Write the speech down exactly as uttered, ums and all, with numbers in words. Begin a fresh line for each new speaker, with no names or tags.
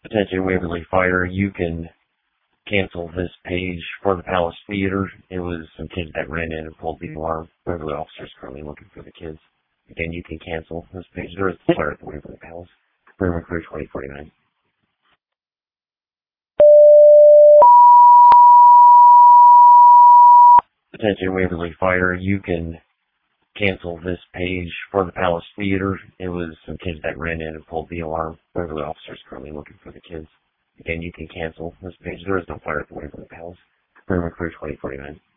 Attention Waverly Fire, you can cancel this page for the Palace Theater. It was some kids that ran in and pulled the alarm. Waverly officers currently looking for the kids. Again, you can cancel this page. There is a fire at the Waverly Palace. Room Crew twenty forty-nine. Attention Waverly Fire, you can cancel this page for the Palace Theater. It was some kids that ran in and pulled the alarm. Waverly officers currently looking for the kids. Again, you can cancel this page. There is no fire at the Waverly Palace. Room Crew twenty forty-nine.